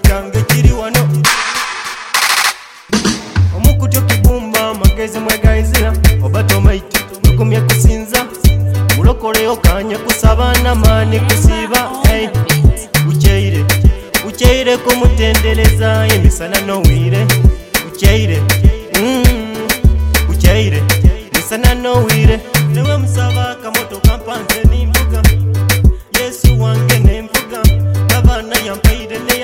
kyange kiri wano omukutyo kibumba magezi mwegayizira obato maiti mukumye kusinza mulokoleyo kanye kusabana mani kusiba hey. Ucheire kumutendeleza emisana nowire ucheire ucheire misana nowire newe musaba kamoto kampanze nimbuga Yesu wange nembuga abana yampaire